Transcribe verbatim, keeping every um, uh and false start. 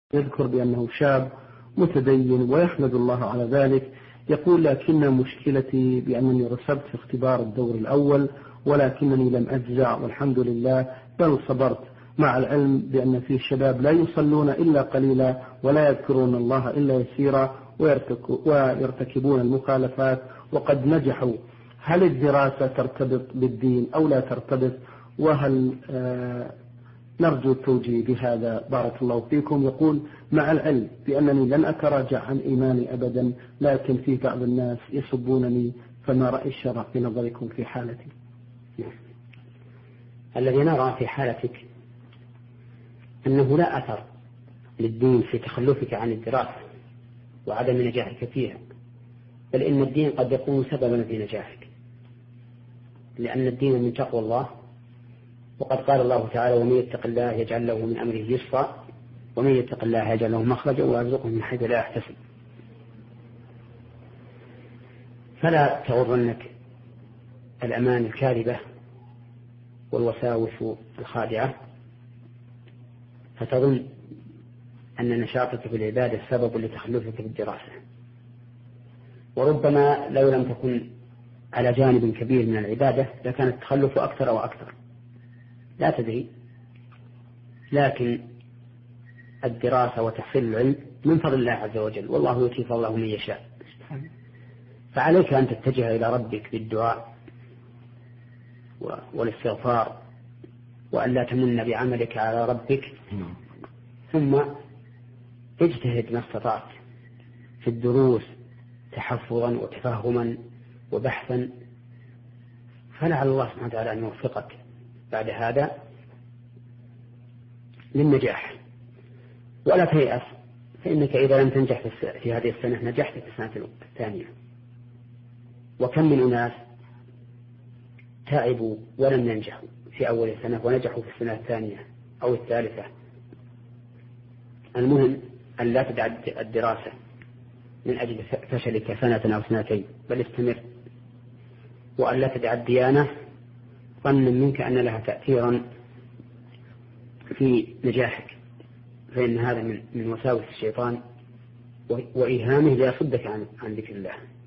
يذكر بأنه شاب متدين ويحمد الله على ذلك. يقول: لكن مشكلتي بأنني رسبت في اختبار الدور الأول ولكنني لم أجزع والحمد لله، بل صبرت، مع العلم بأن فيه شباب لا يصلون إلا قليلا ولا يذكرون الله إلا يسيرا ويرتكبون المخالفات وقد نجحوا. هل الدراسة ترتبط بالدين أو لا ترتبط؟ وهل آه نرجو التوجيه بهذا؟ بارك الله فيكم. يقول: مع العلم بأنني لن أتراجع عن إيماني أبدا، لكن في بعض الناس يسبونني، فما رأي الشرع في نظركم في حالتي؟ الذي نرى في حالتك أنه لا أثر للدين في تخلفك عن الدراسة وعدم نجاحك فيها، بل إن الدين قد يكون سببا في نجاحك، لأن الدين من تقوى الله، وقد قال الله تعالى: ومن يتق الله يجعل له من أمره يسرا ومن يتق الله يجعل له مخرجا ويرزقه من حيث لا يحتسب. فلا تغرنك الأمان الكاذبة والوساوس الخادعة فتظن أن نشاطك في العبادة سبب لتخلفك في الدراسة، وربما لو لم تكن على جانب كبير من العبادة لكان التخلف أكثر وأكثر، لا تدري. لكن الدراسة وتحصيل العلم من فضل الله عز وجل، والله يؤتي فضله من يشاء. فعليك أن تتجه إلى ربك بالدعاء والاستغفار، وأن لا تمن بعملك على ربك، ثم اجتهد ما استطعت في الدروس تحفظا وتفهما وبحثا، فلعل الله سبحانه وتعالى أن يوفقك بعد هذا للنجاح. ولا تيأس، فإنك إذا لم تنجح في هذه السنة نجحت في السنة الثانية. وكم من أناس تعبوا ولم ينجحوا في أول السنة ونجحوا في السنة الثانية أو الثالثة. المهم أن لا تدع الدراسة من أجل فشلك سنة أو سنتين، بل استمر. وأن لا تدع الديانة ظنا منك أن لها تأثيرا في نجاحك، فإن هذا من وساوس الشيطان وإيهامه ليصدك عن ذكر الله.